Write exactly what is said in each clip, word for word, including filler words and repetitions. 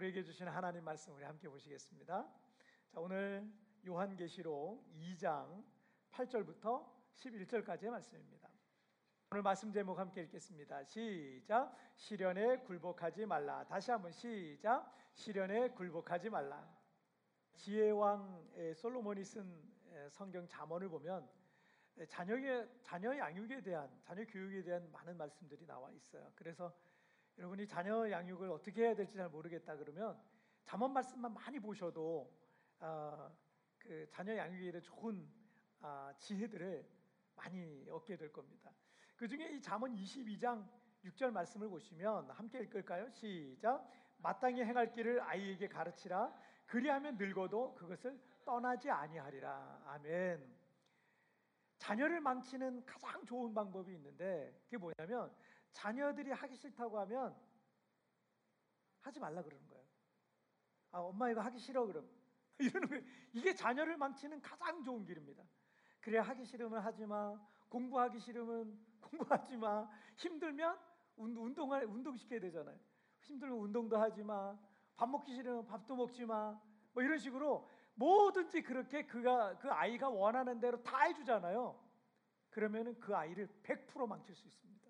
우리에게 주시는 하나님 말씀 우리 함께 보시겠습니다. 자, 오늘 요한계시록 이 장 팔 절부터 십일 절까지의 말씀입니다. 오늘 말씀 제목 함께 읽겠습니다. 시작. 시련에 굴복하지 말라. 다시 한번 시작. 시련에 굴복하지 말라. 지혜왕 솔로몬이 쓴 성경 잠언을 보면 자녀의 자녀 양육에 대한, 자녀 교육에 대한 많은 말씀들이 나와 있어요. 그래서 여러분이 자녀 양육을 어떻게 해야 될지 잘 모르겠다 그러면 잠언 말씀만 많이 보셔도 어, 그 자녀 양육에 대한 좋은 어, 지혜들을 많이 얻게 될 겁니다. 그 중에 이 잠언 이십이 장 육 절 말씀을 보시면 함께 읽을까요? 시작. 마땅히 행할 길을 아이에게 가르치라. 그리하면 늙어도 그것을 떠나지 아니하리라. 아멘. 자녀를 망치는 가장 좋은 방법이 있는데 그게 뭐냐면 자녀들이 하기 싫다고 하면 하지 말라 그러는 거예요. 아, 엄마 이거 하기 싫어 그럼 이러는 거예요. 이게 자녀를 망치는 가장 좋은 길입니다. 그래, 하기 싫으면 하지 마. 공부하기 싫으면 공부하지 마. 힘들면 운동을 운동시켜야 되잖아요. 힘들면 운동도 하지 마. 밥 먹기 싫으면 밥도 먹지 마. 뭐 이런 식으로 뭐든지 그렇게 그가 그 아이가 원하는 대로 다 해주잖아요. 그러면은 그 아이를 백 퍼센트 망칠 수 있습니다.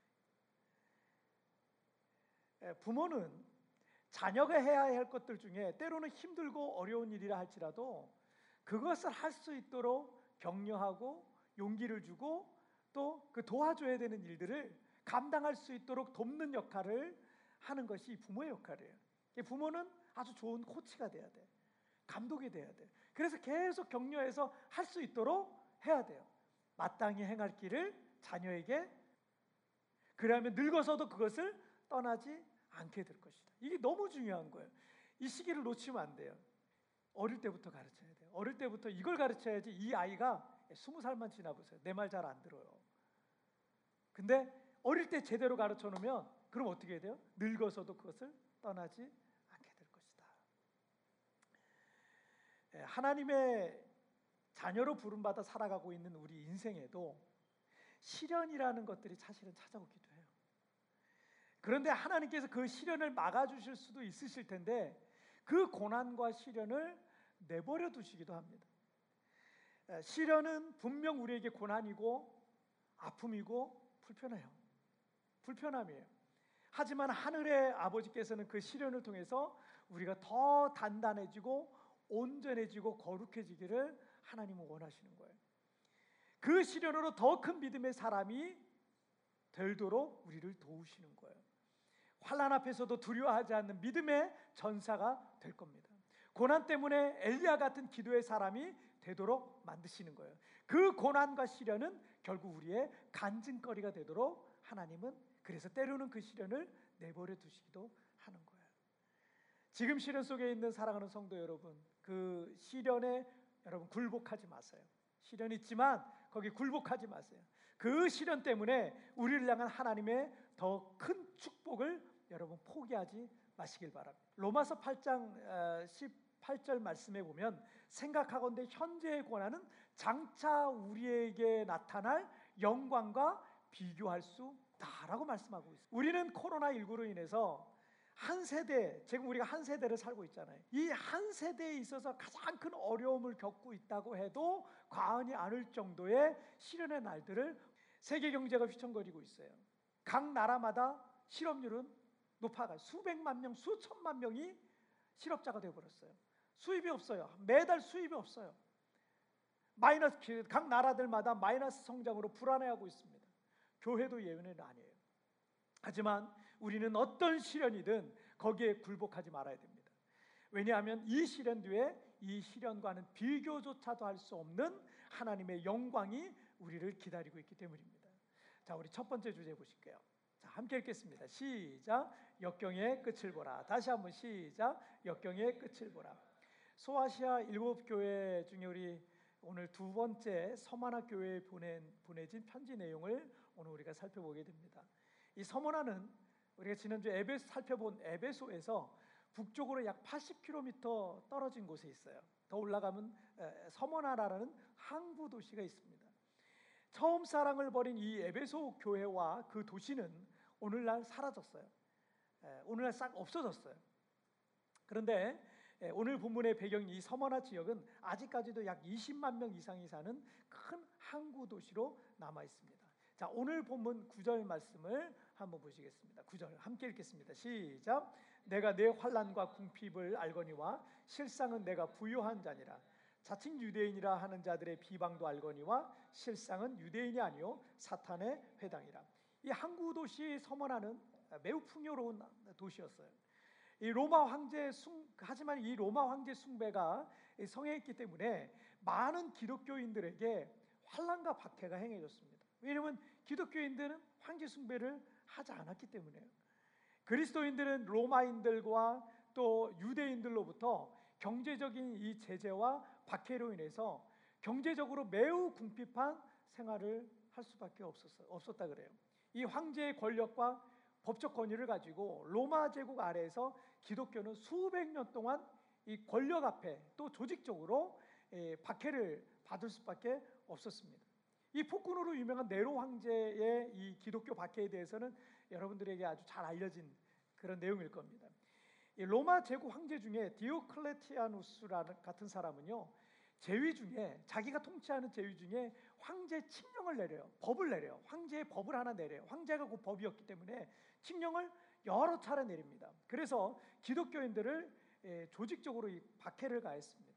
부모는 자녀가 해야 할 것들 중에 때로는 힘들고 어려운 일이라 할지라도 그것을 할 수 있도록 격려하고 용기를 주고 또 그 도와줘야 되는 일들을 감당할 수 있도록 돕는 역할을 하는 것이 부모의 역할이에요. 부모는 아주 좋은 코치가 돼야 돼. 감독이 돼야 돼. 그래서 계속 격려해서 할 수 있도록 해야 돼요. 마땅히 행할 길을 자녀에게, 그러면 늙어서도 그것을 떠나지 않게 될 것이다. 이게 너무 중요한 거예요. 이 시기를 놓치면 안 돼요. 어릴 때부터 가르쳐야 돼요. 어릴 때부터 이걸 가르쳐야지. 이 아이가 스무 살만 지나보세요. 내 말 잘 안 들어요. 근데 어릴 때 제대로 가르쳐 놓으면 그럼 어떻게 해야 돼요? 늙어서도 그것을 떠나지 않게 될 것이다. 하나님의 자녀로 부름받아 살아가고 있는 우리 인생에도 시련이라는 것들이 사실은 찾아오기도 해요. 그런데 하나님께서 그 시련을 막아주실 수도 있으실 텐데 그 고난과 시련을 내버려 두시기도 합니다. 시련은 분명 우리에게 고난이고 아픔이고 불편해요. 불편함이에요. 하지만 하늘의 아버지께서는 그 시련을 통해서 우리가 더 단단해지고 온전해지고 거룩해지기를 하나님은 원하시는 거예요. 그 시련으로 더 큰 믿음의 사람이 되도록 우리를 도우시는 거예요. 환난 앞에서도 두려워하지 않는 믿음의 전사가 될 겁니다. 고난 때문에 엘리야 같은 기도의 사람이 되도록 만드시는 거예요. 그 고난과 시련은 결국 우리의 간증거리가 되도록 하나님은 그래서 때로는 그 시련을 내버려 두시기도 하는 거예요. 지금 시련 속에 있는 사랑하는 성도 여러분, 그 시련에 여러분 굴복하지 마세요. 시련 있지만 거기 굴복하지 마세요. 그 시련 때문에 우리를 향한 하나님의 더 큰 축복을 여러분 포기하지 마시길 바랍니다. 로마서 팔 장 십팔 절 말씀에 보면 생각하건대 현재의 고난은 장차 우리에게 나타날 영광과 비교할 수 없다라고 말씀하고 있습니다. 우리는 코로나십구로 인해서 한 세대, 지금 우리가 한 세대를 살고 있잖아요. 이 한 세대에 있어서 가장 큰 어려움을 겪고 있다고 해도 과언이 아닐 정도의 시련의 날들을 세계 경제가 휘청거리고 있어요. 각 나라마다 실업률은 높아가요. 수백만 명, 수천만 명이 실업자가 되어버렸어요. 수입이 없어요. 매달 수입이 없어요. 마이너스, 각 나라들마다 마이너스 성장으로 불안해하고 있습니다. 교회도 예외는 아니에요. 하지만 우리는 어떤 시련이든 거기에 굴복하지 말아야 됩니다. 왜냐하면 이 시련 뒤에 이 시련과는 비교조차도 할 수 없는 하나님의 영광이 우리를 기다리고 있기 때문입니다. 자, 우리 첫 번째 주제 보실게요. 자, 함께 읽겠습니다. 시작. 역경의 끝을 보라. 다시 한번 시작. 역경의 끝을 보라. 소아시아 일곱 교회 중에 우리 오늘 두 번째 서머나 교회에 보낸, 보내진 편지 내용을 오늘 우리가 살펴보게 됩니다. 이 서머나는 우리가 지난주 에베소 살펴본 에베소에서 북쪽으로 약 팔십 킬로미터 떨어진 곳에 있어요. 더 올라가면 서머나라는 항구 도시가 있습니다. 처음 사랑을 벌인 이 에베소 교회와 그 도시는 오늘날 사라졌어요. 오늘날 싹 없어졌어요. 그런데 오늘 본문의 배경 이 서머나 지역은 아직까지도 약 이십만 명 이상이 사는 큰 항구 도시로 남아 있습니다. 자, 오늘 본문 구 절 말씀을 한번 보시겠습니다. 구 절 함께 읽겠습니다. 시작. 내가 내 환난과 궁핍을 알거니와 실상은 내가 부요한 자니라. 자칭 유대인이라 하는 자들의 비방도 알거니와 실상은 유대인이 아니요 사탄의 회당이라. 이 항구 도시 서머나는 매우 풍요로운 도시였어요. 이 로마 황제 숭 하지만 이 로마 황제 숭배가 성행했기 때문에 많은 기독교인들에게 환난과 박해가 행해졌습니다. 왜냐하면 기독교인들은 황제 숭배를 하지 않았기 때문에요. 그리스도인들은 로마인들과 또 유대인들로부터 경제적인 이 제재와 박해로 인해서 경제적으로 매우 궁핍한 생활을 할 수밖에 없었어, 없었다 그래요. 이 황제의 권력과 법적 권위를 가지고 로마 제국 아래에서 기독교는 수백 년 동안 이 권력 앞에 또 조직적으로 박해를 받을 수밖에 없었습니다. 이 폭군으로 유명한 네로 황제의 이 기독교 박해에 대해서는 여러분들에게 아주 잘 알려진 그런 내용일 겁니다. 이 로마 제국 황제 중에 디오클레티아누스라는 같은 사람은요, 제위 중에 자기가 통치하는 제위 중에 황제 칙령을 내려요. 법을 내려요. 황제의 법을 하나 내려요. 황제가 그 법이었기 때문에 칙령을 여러 차례 내립니다. 그래서 기독교인들을 조직적으로 이 박해를 가했습니다.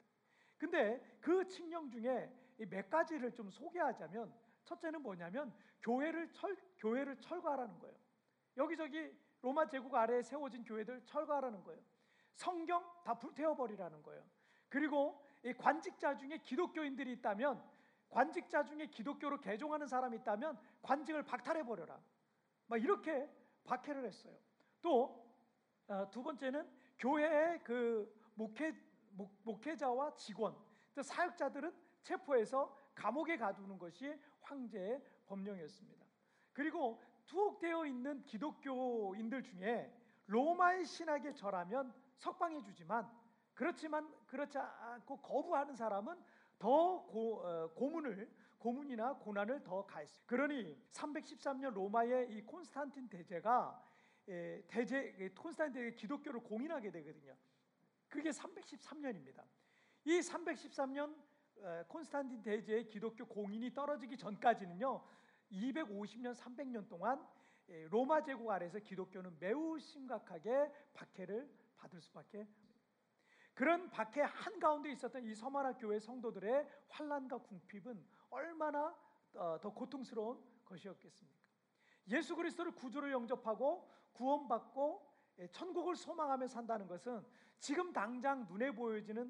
근데 그 칙령 중에 몇 가지를 좀 소개하자면, 첫째는 뭐냐면 교회를 철 교회를 철거하라는 거예요. 여기저기 로마 제국 아래에 세워진 교회들 철거하라는 거예요. 성경 다 불태워버리라는 거예요. 그리고 이 관직자 중에 기독교인들이 있다면, 관직자 중에 기독교로 개종하는 사람이 있다면 관직을 박탈해버려라, 막 이렇게 박해를 했어요. 또 두 번째는 교회의 그 목회, 목, 목회자와 직원, 또 사역자들은 체포해서 감옥에 가두는 것이 황제의 법령이었습니다. 그리고 투옥되어 있는 기독교인들 중에 로마의 신학에 절하면 석방해 주지만, 그렇지만 그렇지 않고 거부하는 사람은 더 고, 어, 고문을 고문이나 고난을 더 가했어요. 그러니 삼백십삼 년 로마의 이 콘스탄틴 대제가 에, 대제 콘스탄틴 대제 기독교를 공인하게 되거든요. 그게 삼백십삼 년입니다. 이 삼백십삼 년 어, 콘스탄틴 대제의 기독교 공인이 떨어지기 전까지는요, 이백오십 년, 삼백 년 동안 로마 제국 아래에서 기독교는 매우 심각하게 박해를 받을 수밖에 없습니다. 그런 박해 한가운데 있었던 이 서머나 교회 성도들의 환난과 궁핍은 얼마나 더 고통스러운 것이었겠습니까? 예수 그리스도를 구주로 영접하고 구원받고 천국을 소망하며 산다는 것은 지금 당장 눈에 보여지는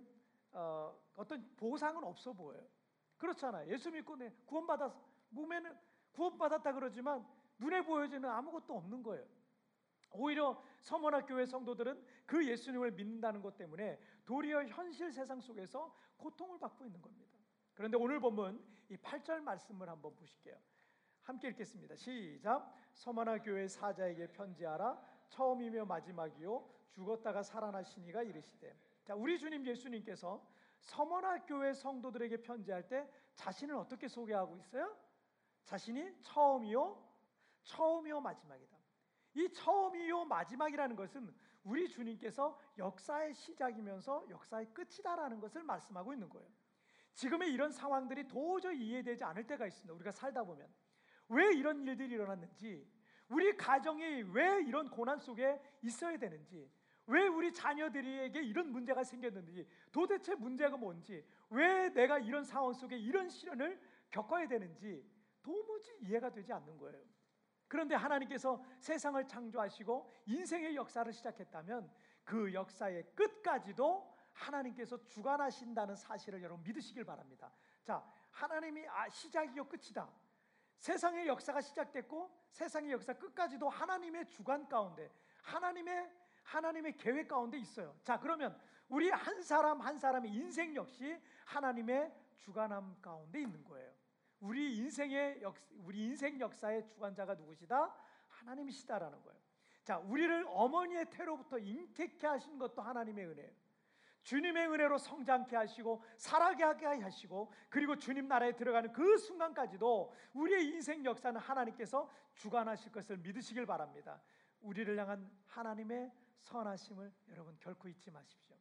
어떤 보상은 없어 보여요. 그렇잖아요. 예수 믿고 구원받아서 몸에는 구원받았다 그러지만 눈에 보여지는 아무것도 없는 거예요. 오히려 서머나 교회 성도들은 그 예수님을 믿는다는 것 때문에 도리어 현실 세상 속에서 고통을 받고 있는 겁니다. 그런데 오늘 본문 이 팔 절 말씀을 한번 보실게요. 함께 읽겠습니다. 시작. 서머나 교회 사자에게 편지하라. 처음이며 마지막이요 죽었다가 살아나시니가 이르시되. 자, 우리 주님 예수님께서 서머나 교회 성도들에게 편지할 때 자신을 어떻게 소개하고 있어요? 자신이 처음이요 처음이요 마지막이다. 이 처음이요 마지막이라는 것은 우리 주님께서 역사의 시작이면서 역사의 끝이다라는 것을 말씀하고 있는 거예요. 지금의 이런 상황들이 도저히 이해되지 않을 때가 있습니다. 우리가 살다 보면 왜 이런 일들이 일어났는지, 우리 가정이 왜 이런 고난 속에 있어야 되는지, 왜 우리 자녀들에게 이런 문제가 생겼는지, 도대체 문제가 뭔지, 왜 내가 이런 상황 속에 이런 시련을 겪어야 되는지 도무지 이해가 되지 않는 거예요. 그런데 하나님께서 세상을 창조하시고 인생의 역사를 시작했다면 그 역사의 끝까지도 하나님께서 주관하신다는 사실을 여러분 믿으시길 바랍니다. 자, 하나님이 아, 시작이요 끝이다. 세상의 역사가 시작됐고 세상의 역사 끝까지도 하나님의 주관 가운데, 하나님의 하나님의 계획 가운데 있어요. 자, 그러면 우리 한 사람 한 사람의 인생 역시 하나님의 주관함 가운데 있는 거예요. 우리 인생의 역 우리 인생 역사의 주관자가 누구시다? 하나님이시다라는 거예요. 자, 우리를 어머니의 태로부터 잉태케 하신 것도 하나님의 은혜예요. 주님의 은혜로 성장케 하시고 살아가게 하시고, 그리고 주님 나라에 들어가는 그 순간까지도 우리의 인생 역사는 하나님께서 주관하실 것을 믿으시길 바랍니다. 우리를 향한 하나님의 선하심을 여러분 결코 잊지 마십시오.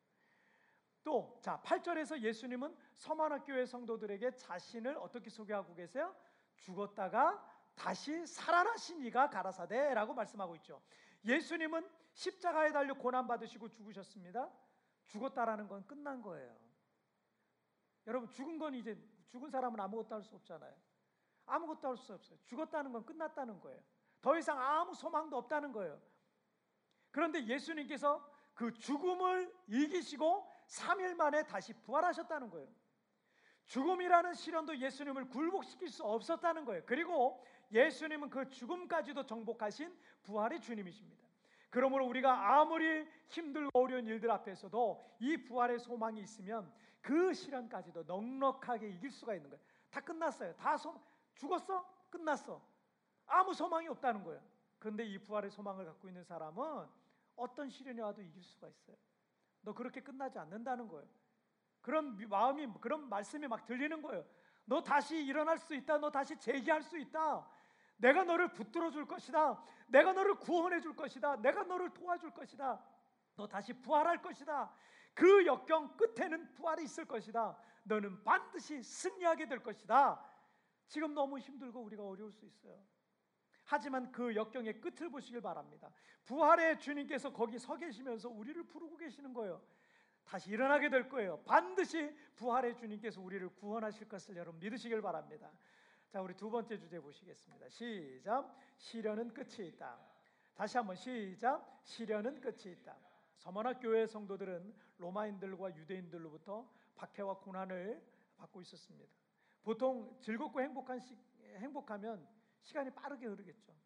또 자, 팔 절에서 예수님은 서머나 교회 성도들에게 자신을 어떻게 소개하고 계세요? 죽었다가 다시 살아나신 이가 가라사대라고 말씀하고 있죠. 예수님은 십자가에 달려 고난 받으시고 죽으셨습니다. 죽었다라는 건 끝난 거예요. 여러분, 죽은 건 이제 죽은 사람은 아무것도 할 수 없잖아요. 아무것도 할 수 없어요. 죽었다는 건 끝났다는 거예요. 더 이상 아무 소망도 없다는 거예요. 그런데 예수님께서 그 죽음을 이기시고 삼 일 만에 다시 부활하셨다는 거예요. 죽음이라는 시련도 예수님을 굴복시킬 수 없었다는 거예요. 그리고 예수님은 그 죽음까지도 정복하신 부활의 주님이십니다. 그러므로 우리가 아무리 힘들고 어려운 일들 앞에서도 이 부활의 소망이 있으면 그 시련까지도 넉넉하게 이길 수가 있는 거예요. 다 끝났어요. 다 소, 죽었어? 끝났어. 아무 소망이 없다는 거예요. 그런데 이 부활의 소망을 갖고 있는 사람은 어떤 시련이 와도 이길 수가 있어요. 너 그렇게 끝나지 않는다는 거예요. 그런 마음이, 그런 말씀이 막 들리는 거예요. 너 다시 일어날 수 있다. 너 다시 재기할 수 있다. 내가 너를 붙들어 줄 것이다. 내가 너를 구원해 줄 것이다. 내가 너를 도와줄 것이다. 너 다시 부활할 것이다. 그 역경 끝에는 부활이 있을 것이다. 너는 반드시 승리하게 될 것이다. 지금 너무 힘들고 우리가 어려울 수 있어요. 하지만 그 역경의 끝을 보시길 바랍니다. 부활의 주님께서 거기 서 계시면서 우리를 부르고 계시는 거예요. 다시 일어나게 될 거예요. 반드시 부활의 주님께서 우리를 구원하실 것을 여러분 믿으시길 바랍니다. 자, 우리 두 번째 주제 보시겠습니다. 시작. 시련은 끝이 있다. 다시 한번 시작. 시련은 끝이 있다. 서머나 교회 성도들은 로마인들과 유대인들로부터 박해와 고난을 받고 있었습니다. 보통 즐겁고 행복한 시, 행복하면 시간이 빠르게 흐르겠죠.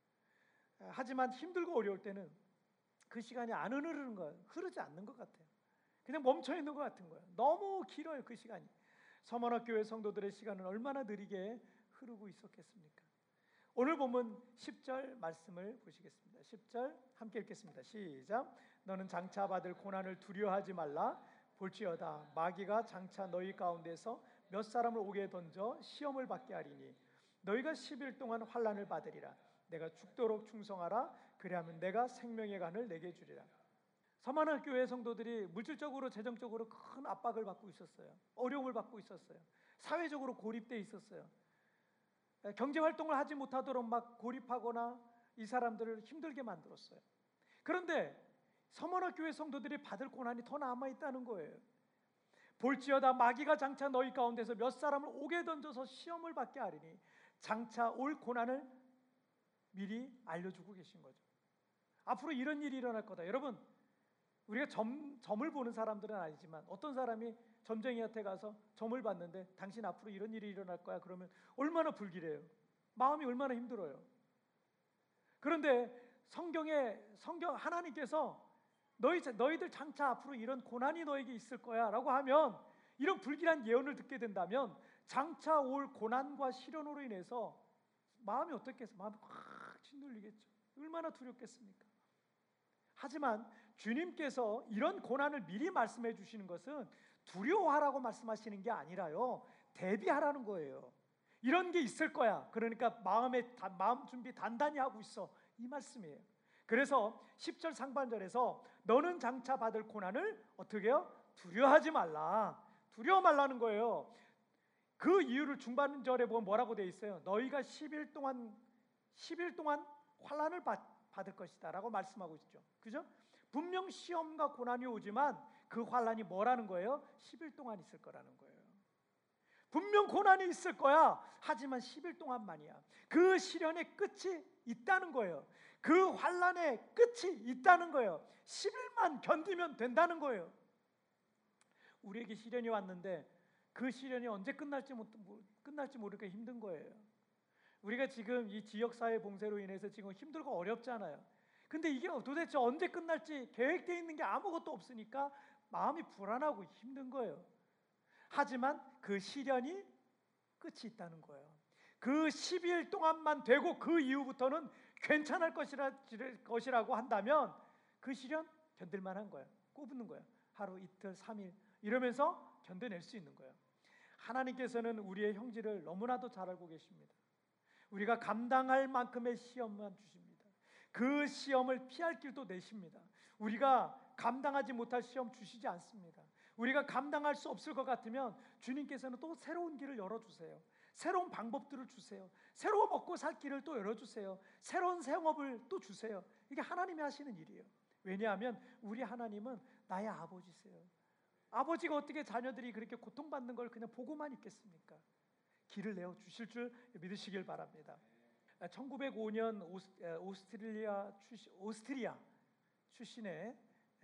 하지만 힘들고 어려울 때는 그 시간이 안 흐르는 거예요. 흐르지 않는 것 같아요. 그냥 멈춰 있는 것 같은 거예요. 너무 길어요, 그 시간이. 서머나 교회 성도들의 시간은 얼마나 느리게 흐르고 있었겠습니까? 오늘 본문 십 절 말씀을 보시겠습니다. 십 절 함께 읽겠습니다. 시작. 너는 장차 받을 고난을 두려워하지 말라. 볼지어다 마귀가 장차 너희 가운데서 몇 사람을 옥에 던져 시험을 받게 하리니 너희가 십 일 동안 환난을 받으리라. 내가 죽도록 충성하라. 그리하면 내가 생명의 간을 내게 주리라. 서머나 교회 성도들이 물질적으로 재정적으로 큰 압박을 받고 있었어요. 어려움을 받고 있었어요. 사회적으로 고립돼 있었어요. 경제 활동을 하지 못하도록 막 고립하거나 이 사람들을 힘들게 만들었어요. 그런데 서머나 교회 성도들이 받을 고난이 더 남아 있다는 거예요. 볼지어다 마귀가 장차 너희 가운데서 몇 사람을 옥에 던져서 시험을 받게 하리니 장차 올 고난을 미리 알려주고 계신 거죠. 앞으로 이런 일이 일어날 거다. 여러분, 우리가 점, 점을 보는 사람들은 아니지만 어떤 사람이 점쟁이한테 가서 점을 봤는데 당신 앞으로 이런 일이 일어날 거야 그러면 얼마나 불길해요. 마음이 얼마나 힘들어요. 그런데 성경에 성경 하나님께서 너희, 너희들 장차 앞으로 이런 고난이 너에게 있을 거야 라고 하면 이런 불길한 예언을 듣게 된다면 장차 올 고난과 시련으로 인해서 마음이 어떻겠어요? 마음이 확 짓눌리겠죠. 얼마나 두렵겠습니까? 하지만 주님께서 이런 고난을 미리 말씀해 주시는 것은 두려워하라고 말씀하시는 게 아니라요, 대비하라는 거예요. 이런 게 있을 거야. 그러니까 마음에 마음 준비 단단히 하고 있어. 이 말씀이에요. 그래서 십 절 상반절에서 너는 장차 받을 고난을 어떻게 해요? 두려워하지 말라. 두려워 말라는 거예요. 그 이유를 중반절에 보면 뭐라고 되어 있어요? 너희가 십 일 동안 십 일 동안 환난을 받 받을 것이다 라고 말씀하고 있죠. 그죠? 분명 시험과 고난이 오지만 그 환난이 뭐라는 거예요? 십 일 동안 있을 거라는 거예요. 분명 고난이 있을 거야. 하지만 십 일 동안만이야. 그 시련의 끝이 있다는 거예요. 그 환난의 끝이 있다는 거예요. 십 일만 견디면 된다는 거예요. 우리에게 시련이 왔는데 그 시련이 언제 끝날지, 끝날지 모르니까 힘든 거예요. 우리가 지금 이 지역사회 봉쇄로 인해서 지금 힘들고 어렵잖아요. 근데 이게 도대체 언제 끝날지 계획되어 있는 게 아무것도 없으니까 마음이 불안하고 힘든 거예요. 하지만 그 시련이 끝이 있다는 거예요. 그 십 일 동안만 되고 그 이후부터는 괜찮을 것이라, 것이라고 한다면 그 시련 견딜만한 거예요. 꼽는 거예요. 하루, 이틀, 삼 일 이러면서 견뎌낼 수 있는 거예요. 하나님께서는 우리의 형질을 너무나도 잘 알고 계십니다. 우리가 감당할 만큼의 시험만 주십니다. 그 시험을 피할 길도 내십니다. 우리가 감당하지 못할 시험 주시지 않습니다. 우리가 감당할 수 없을 것 같으면 주님께서는 또 새로운 길을 열어주세요. 새로운 방법들을 주세요. 새로운 먹고 살 길을 또 열어주세요. 새로운 생업을 또 주세요. 이게 하나님이 하시는 일이에요. 왜냐하면 우리 하나님은 나의 아버지세요. 아버지가 어떻게 자녀들이 그렇게 고통받는 걸 그냥 보고만 있겠습니까? 길을 내어 주실 줄 믿으시길 바랍니다. 천구백오 년 오스트리아 출신, 오스트리아 출신의,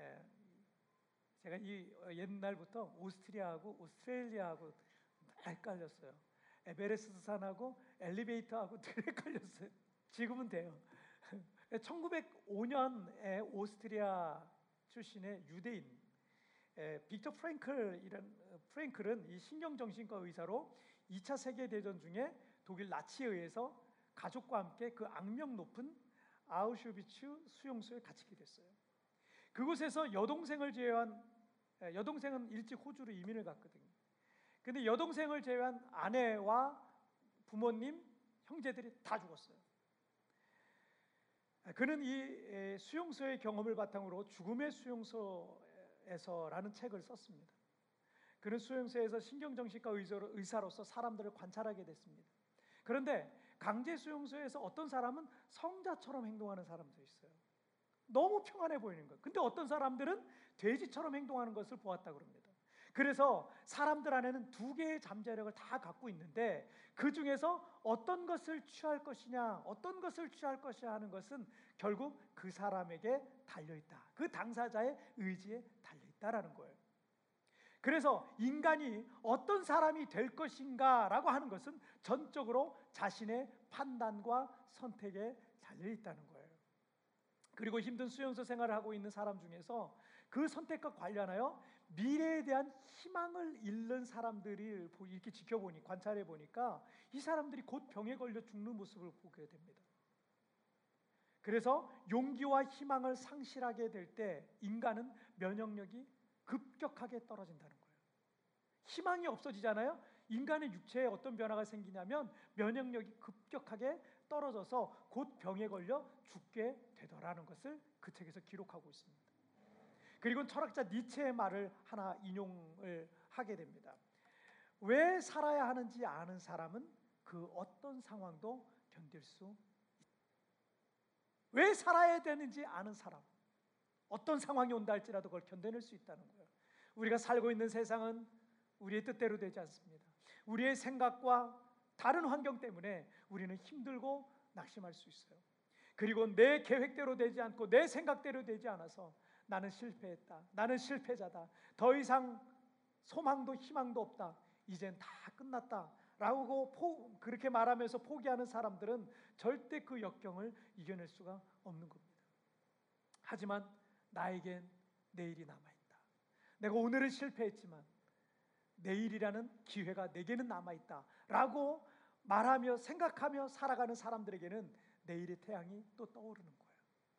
제가 이 옛날부터 오스트리아하고 오스트레일리아하고 헷갈렸어요. 에베레스트 산하고 엘리베이터하고 늘 헷갈렸어요. 지금은 돼요. 천구백오 년에 오스트리아 출신의 유대인 빅터 프랭클이란 프랭클은 이 신경정신과 의사로 이 차 세계대전 중에 독일 나치에 의해서 가족과 함께 그 악명 높은 아우슈비츠 수용소에 갇히게 됐어요. 그곳에서 여동생을 제외한, 여동생은 일찍 호주로 이민을 갔거든요. 근데 여동생을 제외한 아내와 부모님, 형제들이 다 죽었어요. 그는 이 수용소의 경험을 바탕으로 죽음의 수용소에서라는 책을 썼습니다. 그는 수용소에서 신경정신과 의사로서 사람들을 관찰하게 됐습니다. 그런데 강제 수용소에서 어떤 사람은 성자처럼 행동하는 사람도 있어요. 너무 평안해 보이는 거예요. 근데 어떤 사람들은 돼지처럼 행동하는 것을 보았다고 합니다. 그래서 사람들 안에는 두 개의 잠재력을 다 갖고 있는데 그 중에서 어떤 것을 취할 것이냐, 어떤 것을 취할 것이냐 하는 것은 결국 그 사람에게 달려있다. 그 당사자의 의지에 달려있다라는 거예요. 그래서 인간이 어떤 사람이 될 것인가라고 하는 것은 전적으로 자신의 판단과 선택에 달려있다는 거예요. 그리고 힘든 수용소 생활을 하고 있는 사람 중에서 그 선택과 관련하여 미래에 대한 희망을 잃는 사람들을 이렇게 지켜보니 관찰해 보니까 이 사람들이 곧 병에 걸려 죽는 모습을 보게 됩니다. 그래서 용기와 희망을 상실하게 될 때 인간은 면역력이 급격하게 떨어진다는 거예요. 희망이 없어지잖아요. 인간의 육체에 어떤 변화가 생기냐면 면역력이 급격하게 떨어져서 곧 병에 걸려 죽게 되더라는 것을 그 책에서 기록하고 있습니다. 그리고 철학자 니체의 말을 하나 인용을 하게 됩니다. 왜 살아야 하는지 아는 사람은 그 어떤 상황도 견딜 수 있다. 왜 살아야 되는지 아는 사람, 어떤 상황이 온다 할지라도 그걸 견뎌낼 수 있다는 거예요. 우리가 살고 있는 세상은 우리의 뜻대로 되지 않습니다. 우리의 생각과 다른 환경 때문에 우리는 힘들고 낙심할 수 있어요. 그리고 내 계획대로 되지 않고 내 생각대로 되지 않아서 나는 실패했다, 나는 실패자다, 더 이상 소망도 희망도 없다, 이젠 다 끝났다 라고 포, 그렇게 말하면서 포기하는 사람들은 절대 그 역경을 이겨낼 수가 없는 겁니다. 하지만 나에겐 내일이 남아있다. 내가 오늘은 실패했지만 내일이라는 기회가 내게는 남아있다 라고 말하며 생각하며 살아가는 사람들에게는 내일의 태양이 또 떠오르는 거예요.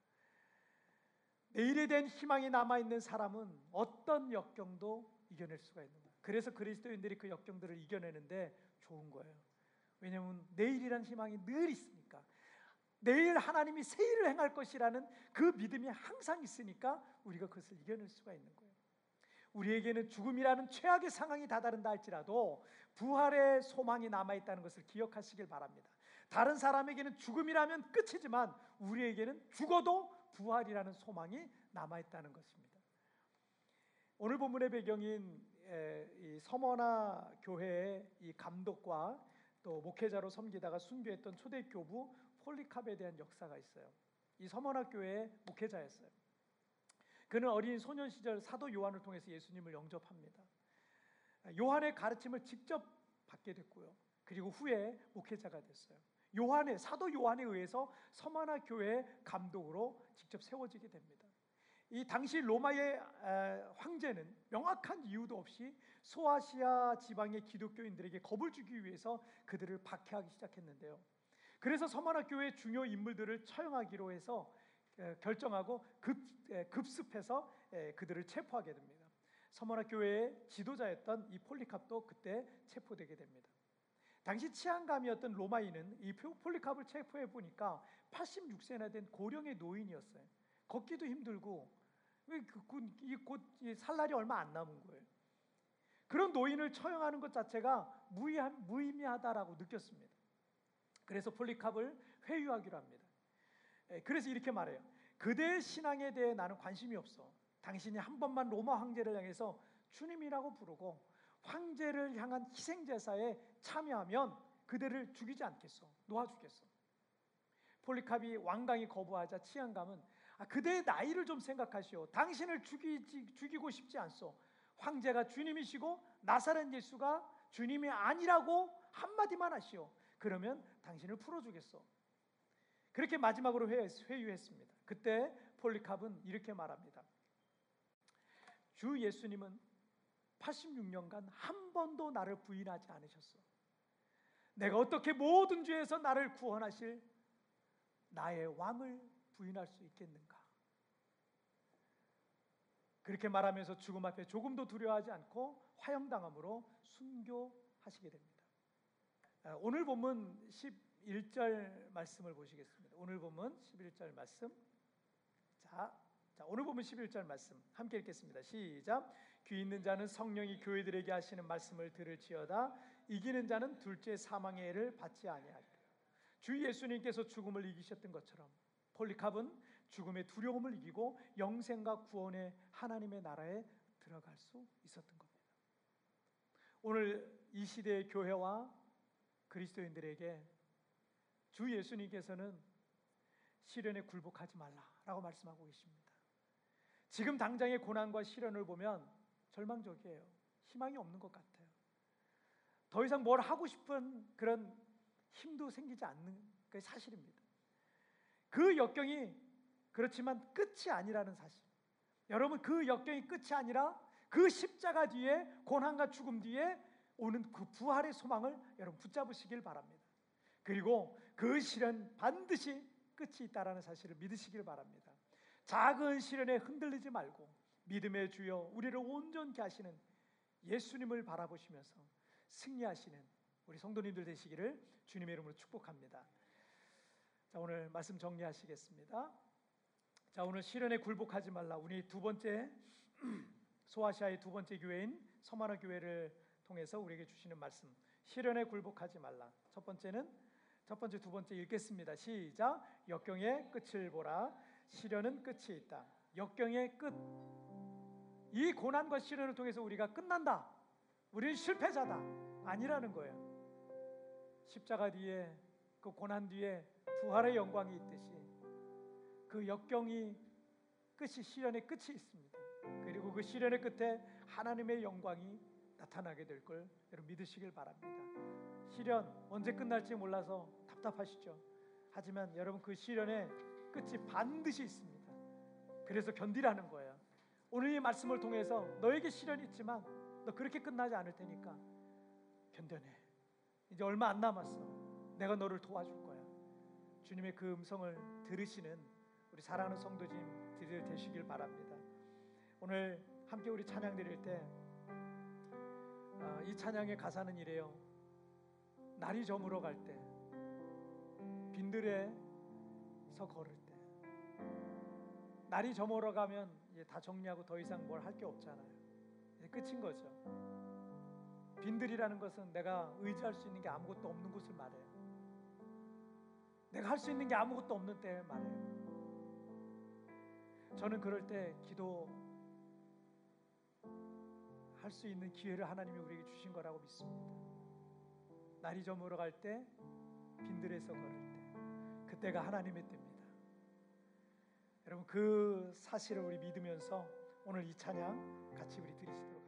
내일에 대한 희망이 남아있는 사람은 어떤 역경도 이겨낼 수가 있는 거예요. 그래서 그리스도인들이 그 역경들을 이겨내는데 좋은 거예요. 왜냐하면 내일이라는 희망이 늘 있으니까, 내일 하나님이 새 일을 행할 것이라는 그 믿음이 항상 있으니까 우리가 그것을 이겨낼 수가 있는 거예요. 우리에게는 죽음이라는 최악의 상황이 다다른다 할지라도 부활의 소망이 남아있다는 것을 기억하시길 바랍니다. 다른 사람에게는 죽음이라면 끝이지만 우리에게는 죽어도 부활이라는 소망이 남아있다는 것입니다. 오늘 본문의 배경인 이 서머나 교회의 이 감독과 또 목회자로 섬기다가 순교했던 초대교부 폴리캅에 대한 역사가 있어요. 이 서머나 교회의 목회자였어요. 그는 어린 소년 시절 사도 요한을 통해서 예수님을 영접합니다. 요한의 가르침을 직접 받게 됐고요. 그리고 후에 목회자가 됐어요. 요한의 사도 요한에 의해서 서머나 교회의 감독으로 직접 세워지게 됩니다. 이 당시 로마의 황제는 명확한 이유도 없이 소아시아 지방의 기독교인들에게 겁을 주기 위해서 그들을 박해하기 시작했는데요. 그래서 서머나 교회의 중요 인물들을 처형하기로 해서 결정하고 급, 급습해서 그들을 체포하게 됩니다. 서머나 교회의 지도자였던 이 폴리캅도 그때 체포되게 됩니다. 당시 치안감이었던 로마인은 이 폴리캅을 체포해 보니까 팔십육 세나 된 고령의 노인이었어요. 걷기도 힘들고 곧 살 날이 얼마 안 남은 거예요. 그런 노인을 처형하는 것 자체가 무의한, 무의미하다라고 느꼈습니다. 그래서 폴리캅을 회유하기로 합니다. 그래서 이렇게 말해요. 그대의 신앙에 대해 나는 관심이 없어. 당신이 한 번만 로마 황제를 향해서 주님이라고 부르고 황제를 향한 희생제사에 참여하면 그대를 죽이지 않겠어. 놓아주겠어. 폴리캅이 완강히 거부하자 치안감은 아, 그대의 나이를 좀 생각하시오. 당신을 죽이지, 죽이고 싶지 않소. 황제가 주님이시고 나사렛 예수가 주님이 아니라고 한마디만 하시오. 그러면 당신을 풀어주겠어. 그렇게 마지막으로 회유했습니다. 그때 폴리캅은 이렇게 말합니다. 주 예수님은 팔십육 년간 한 번도 나를 부인하지 않으셨어. 내가 어떻게 모든 죄에서 나를 구원하실 나의 왕을 부인할 수 있겠는가? 그렇게 말하면서 죽음 앞에 조금도 두려워하지 않고 화형당함으로 순교하시게 됩니다. 오늘 본문 십일 절 말씀을 보시겠습니다. 오늘 본문 십일 절 말씀. 자, 자, 오늘 본문 십일 절 말씀 함께 읽겠습니다. 시작. 귀 있는 자는 성령이 교회들에게 하시는 말씀을 들을지어다. 이기는 자는 둘째 사망의 해를 받지 아니하리라. 주 예수님께서 죽음을 이기셨던 것처럼 폴리캅은 죽음의 두려움을 이기고 영생과 구원의 하나님의 나라에 들어갈 수 있었던 겁니다. 오늘 이 시대의 교회와 그리스도인들에게 주 예수님께서는 시련에 굴복하지 말라라고 말씀하고 계십니다. 지금 당장의 고난과 시련을 보면 절망적이에요. 희망이 없는 것 같아요. 더 이상 뭘 하고 싶은 그런 힘도 생기지 않는 게 사실입니다. 그 역경이 그렇지만 끝이 아니라는 사실. 여러분, 그 역경이 끝이 아니라 그 십자가 뒤에, 고난과 죽음 뒤에 오는 그 부활의 소망을 여러분 붙잡으시길 바랍니다. 그리고 그 시련 반드시 끝이 있다라는 사실을 믿으시길 바랍니다. 작은 시련에 흔들리지 말고 믿음의 주여 우리를 온전케 하시는 예수님을 바라보시면서 승리하시는 우리 성도님들 되시기를 주님의 이름으로 축복합니다. 자, 오늘 말씀 정리하시겠습니다. 자, 오늘 시련에 굴복하지 말라. 우리 두 번째 소아시아의 두 번째 교회인 서만화 교회를 통해서 우리에게 주시는 말씀. 시련에 굴복하지 말라. 첫 번째는 첫 번째, 두 번째 읽겠습니다. 시작. 역경의 끝을 보라. 시련은 끝이 있다. 역경의 끝. 이 고난과 시련을 통해서 우리가 끝난다. 우리는 실패자다. 아니라는 거예요. 십자가 뒤에, 그 고난 뒤에 부활의 영광이 있듯이 그 역경이 끝이, 시련의 끝이 있습니다. 그리고 그 시련의 끝에 하나님의 영광이 나타나게 될 걸 여러분 믿으시길 바랍니다. 시련 언제 끝날지 몰라서 답답하시죠. 하지만 여러분 그 시련의 끝이 반드시 있습니다. 그래서 견디라는 거예요. 오늘 이 말씀을 통해서 너에게 시련이 있지만 너 그렇게 끝나지 않을 테니까 견뎌내. 이제 얼마 안 남았어. 내가 너를 도와줄 거야. 주님의 그 음성을 들으시는 우리 사랑하는 성도님들 되시길 바랍니다. 오늘 함께 우리 찬양 드릴 때 이 찬양의 가사는 이래요. 날이 저물어 갈 때, 빈들에서 걸을 때. 날이 저물어 가면 이제 다 정리하고 더 이상 뭘 할 게 없잖아요. 이제 끝인 거죠. 빈들이라는 것은 내가 의지할 수 있는 게 아무것도 없는 곳을 말해요. 내가 할 수 있는 게 아무것도 없는 때를 말해요. 저는 그럴 때 기도 할 수 있는 기회를 하나님이 우리에게 주신 거라고 믿습니다. 날이 저물어 갈 때, 빈들에서 걸을 때, 그때가 하나님의 때입니다. 여러분 그 사실을 우리 믿으면서 오늘 이 찬양 같이 우리 드리시도록